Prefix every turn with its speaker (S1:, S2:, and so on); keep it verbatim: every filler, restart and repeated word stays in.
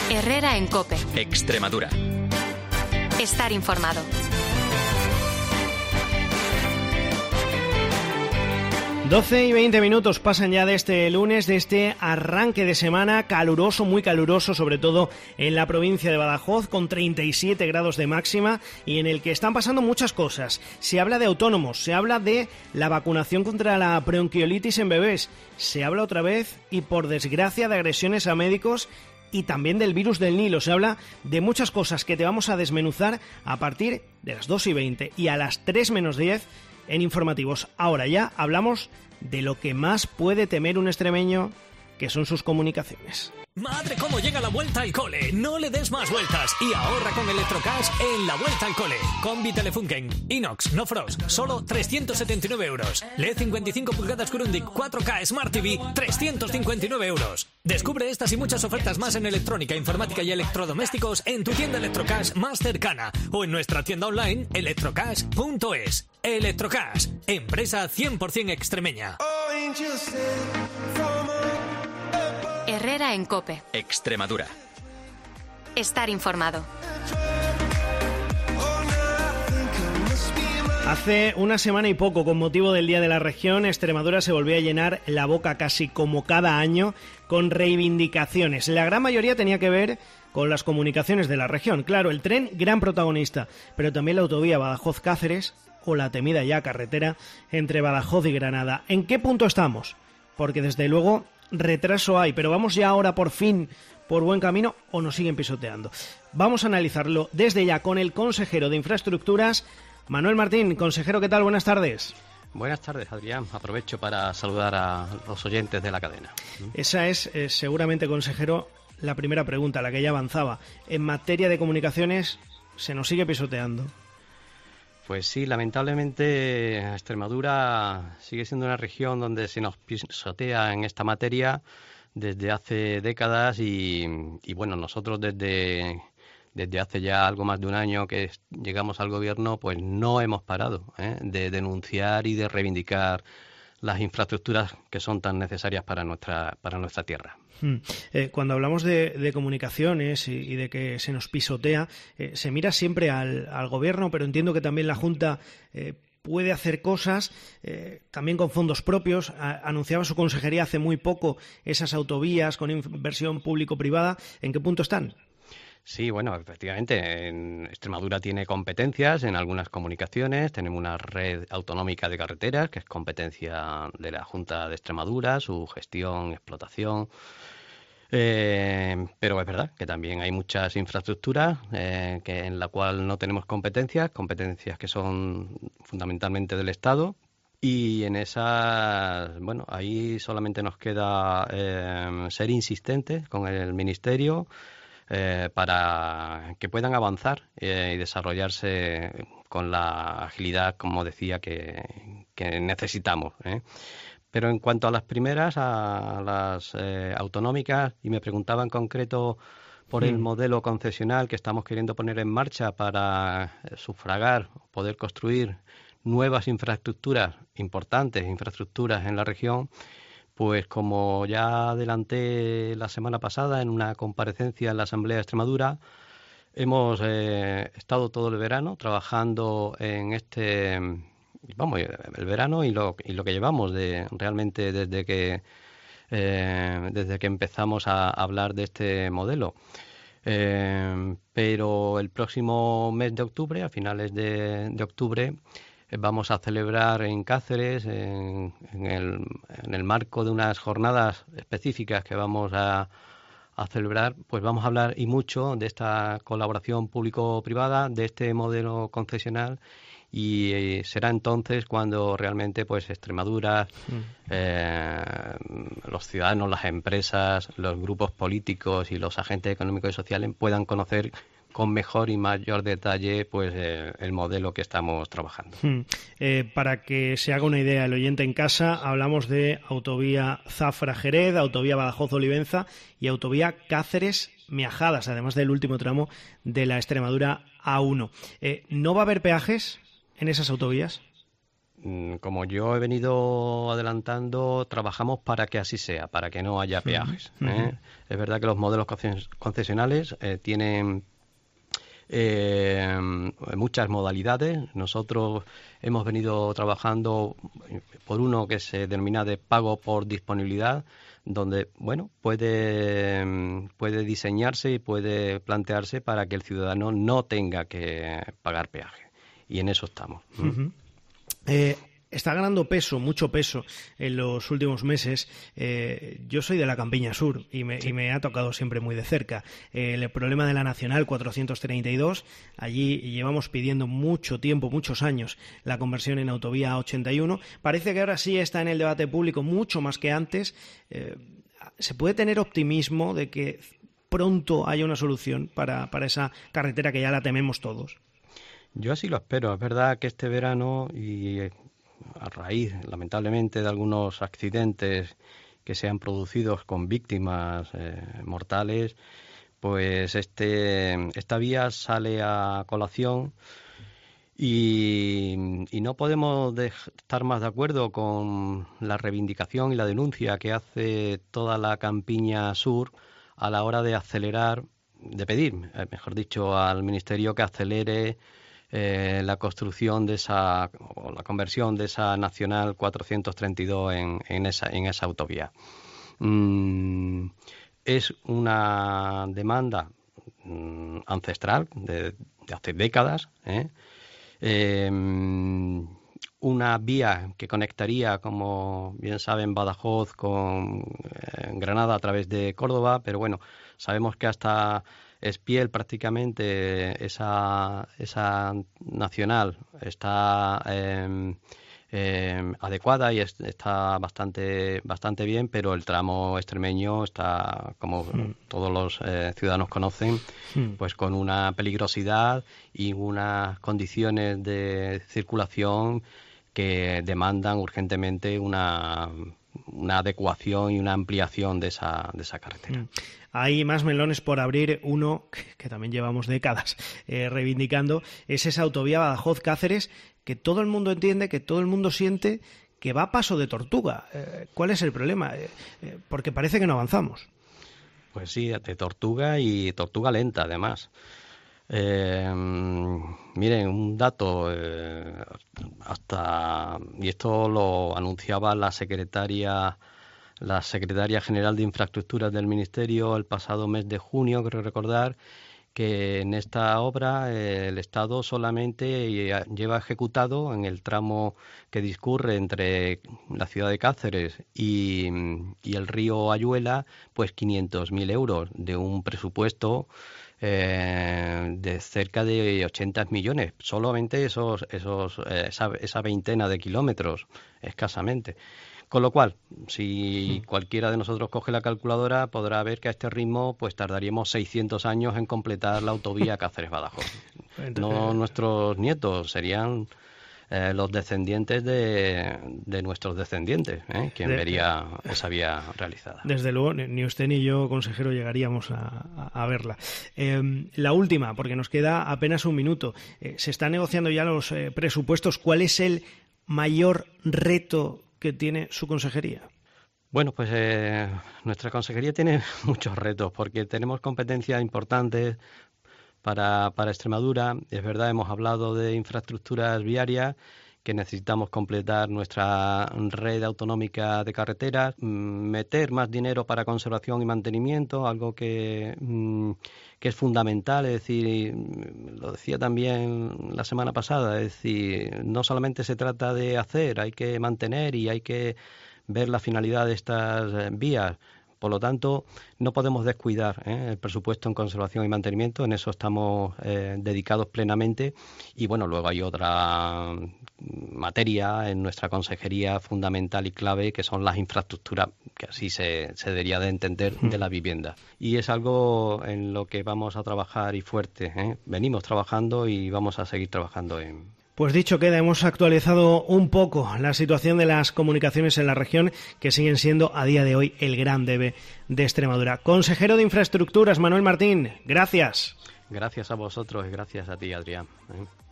S1: Herrera en COPE.
S2: Extremadura.
S1: Estar informado.
S3: doce y veinte minutos pasan ya de este lunes, de este arranque de semana caluroso, muy caluroso, sobre todo en la provincia de Badajoz, con treinta y siete grados de máxima y en el que están pasando muchas cosas. Se habla de autónomos, se habla de la vacunación contra la bronquiolitis en bebés, se habla otra vez y por desgracia de agresiones a médicos y también del virus del Nilo. Se habla de muchas cosas que te vamos a desmenuzar a partir de las dos y veinte y a las tres menos diez en informativos. Ahora ya hablamos de lo que más puede temer un extremeño, que son sus comunicaciones.
S4: Madre, cómo llega la vuelta al cole. No le des más vueltas y ahorra con Electrocash en la vuelta al cole. Combi Telefunken, Inox, no Frost, solo trescientos setenta y nueve euros. L E D cincuenta y cinco pulgadas Grundig cuatro K Smart T V, trescientos cincuenta y nueve euros. Descubre estas y muchas ofertas más en electrónica, informática y electrodomésticos en tu tienda Electrocash más cercana o en nuestra tienda online electrocash punto es. Electrocash, empresa cien por ciento extremeña.
S1: Herrera en COPE.
S2: Extremadura.
S1: Estar informado.
S3: Hace una semana y poco, con motivo del Día de la Región, Extremadura se volvió a llenar la boca casi como cada año con reivindicaciones. La gran mayoría tenía que ver con las comunicaciones de la región. Claro, el tren, gran protagonista, pero también la autovía Badajoz-Cáceres o la temida ya carretera entre Badajoz y Granada. ¿En qué punto estamos? Porque desde luego retraso hay, pero vamos ya ahora por fin por buen camino o nos siguen pisoteando. Vamos a analizarlo desde ya con el consejero de Infraestructuras, Manuel Martín. Consejero, ¿qué tal? Buenas tardes.
S5: Buenas tardes, Adrián. Aprovecho para saludar a los oyentes de la cadena.
S3: Esa es, eh, seguramente, consejero, la primera pregunta, la que ya avanzaba. En materia de comunicaciones, ¿se nos sigue pisoteando?
S5: Pues sí, lamentablemente Extremadura sigue siendo una región donde se nos pisotea en esta materia desde hace décadas y, y bueno, nosotros desde, desde hace ya algo más de un año que llegamos al gobierno, pues no hemos parado ¿eh? de denunciar y de reivindicar las infraestructuras que son tan necesarias para nuestra, para nuestra tierra.
S3: Hmm. Eh, cuando hablamos de, de comunicaciones y, y de que se nos pisotea, eh, se mira siempre al, al gobierno, pero entiendo que también la Junta eh, puede hacer cosas, eh, también con fondos propios. A, anunciaba su consejería hace muy poco esas autovías con inversión público-privada. ¿En qué punto están?
S5: Sí, bueno, efectivamente, en Extremadura tiene competencias en algunas comunicaciones. Tenemos una red autonómica de carreteras, que es competencia de la Junta de Extremadura, su gestión, explotación. Eh, pero es verdad que también hay muchas infraestructuras eh, que en la cual no tenemos competencias, competencias que son fundamentalmente del Estado. Y en esas, bueno, ahí solamente nos queda eh, ser insistentes con el Ministerio, Eh, para que puedan avanzar eh, y desarrollarse con la agilidad, como decía, que, que necesitamos. ¿eh? Pero en cuanto a las primeras, a las eh, autonómicas, y me preguntaba en concreto por el modelo concesional que estamos queriendo poner en marcha para sufragar, poder construir nuevas infraestructuras importantes, infraestructuras en la región. Pues como ya adelanté la semana pasada en una comparecencia en la Asamblea de Extremadura, hemos eh, estado todo el verano trabajando en este, vamos, el verano y lo, y lo que llevamos de realmente desde que eh, desde que empezamos a hablar de este modelo. Eh, pero el próximo mes de octubre, a finales de, de octubre, vamos a celebrar en Cáceres, en, en, el, en el marco de unas jornadas específicas que vamos a, a celebrar, pues vamos a hablar y mucho de esta colaboración público-privada, de este modelo concesional, y eh, será entonces cuando realmente pues Extremadura, mm. eh, los ciudadanos, las empresas, los grupos políticos y los agentes económicos y sociales puedan conocer con mejor y mayor detalle pues eh, el modelo que estamos trabajando.
S3: Hmm. Eh, para que se haga una idea el oyente en casa, hablamos de autovía Zafra-Jerez, autovía Badajoz-Olivenza y autovía Cáceres-Miajadas, además del último tramo de la Extremadura A uno. Eh, ¿No va a haber peajes en esas autovías?
S5: como yo he venido adelantando, trabajamos para que así sea, para que no haya peajes. ¿eh? Uh-huh. Es verdad que los modelos concesionales eh, tienen eh, muchas modalidades. Nosotros hemos venido trabajando por uno que se denomina de pago por disponibilidad, donde bueno puede puede diseñarse y puede plantearse para que el ciudadano no tenga que pagar peaje. Y en eso estamos.
S3: Uh-huh. Eh, está ganando peso, mucho peso en los últimos meses. Eh, yo soy de la Campiña Sur y me, sí. y me ha tocado siempre muy de cerca. Eh, el problema de la Nacional cuatrocientos treinta y dos, allí llevamos pidiendo mucho tiempo, muchos años, la conversión en autovía A ochenta y uno. Parece que ahora sí está en el debate público mucho más que antes. Eh, ¿Se puede tener optimismo de que pronto haya una solución para, para esa carretera que ya la tememos todos?
S5: Yo así lo espero. Es verdad que este verano, y a raíz, lamentablemente, de algunos accidentes que se han producido con víctimas eh, mortales, pues este esta vía sale a colación y, y no podemos de, estar más de acuerdo con la reivindicación y la denuncia que hace toda la Campiña Sur a la hora de acelerar, de pedir, mejor dicho, al Ministerio que acelere Eh, la construcción de esa o la conversión de esa Nacional cuatrocientos treinta y dos en, en esa en esa autovía. Mm, es una demanda mm, ancestral de, de hace décadas, ¿eh? Eh, una vía que conectaría, como bien saben, Badajoz con eh, Granada a través de Córdoba, pero bueno, sabemos que hasta Espiel prácticamente esa esa nacional está eh, eh, adecuada y es, está bastante bastante bien, pero el tramo extremeño está, como mm. todos los eh, ciudadanos conocen, mm. pues con una peligrosidad y unas condiciones de circulación que demandan urgentemente una una adecuación y una ampliación de esa de esa carretera. Mm.
S3: Hay más melones por abrir. Uno que también llevamos décadas eh, reivindicando es esa autovía Badajoz-Cáceres, que todo el mundo entiende, que todo el mundo siente que va a paso de tortuga. Eh, ¿Cuál es el problema? Eh, eh, porque parece que no avanzamos.
S5: Pues sí, de tortuga y tortuga lenta, además. Eh, miren, un dato, eh, hasta, y esto lo anunciaba la secretaria la secretaria general de Infraestructuras del Ministerio el pasado mes de junio, creo recordar, que en esta obra eh, el Estado solamente lleva ejecutado en el tramo que discurre entre la ciudad de Cáceres y, y el río Ayuela, pues quinientos mil euros de un presupuesto eh, de cerca de ochenta millones, solamente esos, esos, eh, esa, esa veintena de kilómetros, escasamente. Con lo cual, si cualquiera de nosotros coge la calculadora, podrá ver que a este ritmo pues tardaríamos seiscientos años en completar la autovía Cáceres-Badajoz. No nuestros nietos, serían eh, los descendientes de, de nuestros descendientes, ¿eh? quien de, vería esa vía realizada.
S3: Desde luego, ni usted ni yo, consejero, llegaríamos a, a, a verla. Eh, la última, porque nos queda apenas un minuto. Eh, se están negociando ya los eh, presupuestos. ¿Cuál es el mayor reto que tiene su consejería?
S5: Bueno, pues eh, nuestra consejería tiene muchos retos porque tenemos competencias importantes para, para Extremadura. Es verdad, hemos hablado de infraestructuras viarias, que necesitamos completar nuestra red autonómica de carreteras, meter más dinero para conservación y mantenimiento, algo que, que es fundamental. Es decir, lo decía también la semana pasada, es decir, no solamente se trata de hacer, hay que mantener y hay que ver la finalidad de estas vías. Por lo tanto, no podemos descuidar ¿eh? el presupuesto en conservación y mantenimiento, en eso estamos eh, dedicados plenamente. Y bueno, luego hay otra materia en nuestra consejería fundamental y clave, que son las infraestructuras, que así se, se debería de entender, de la vivienda. Y es algo en lo que vamos a trabajar y fuerte. ¿eh? Venimos trabajando y vamos a seguir trabajando en...
S3: Pues dicho queda, hemos actualizado un poco la situación de las comunicaciones en la región, que siguen siendo a día de hoy el gran debe de Extremadura. Consejero de Infraestructuras, Manuel Martín, gracias.
S5: Gracias a vosotros y gracias a ti, Adrián. ¿eh?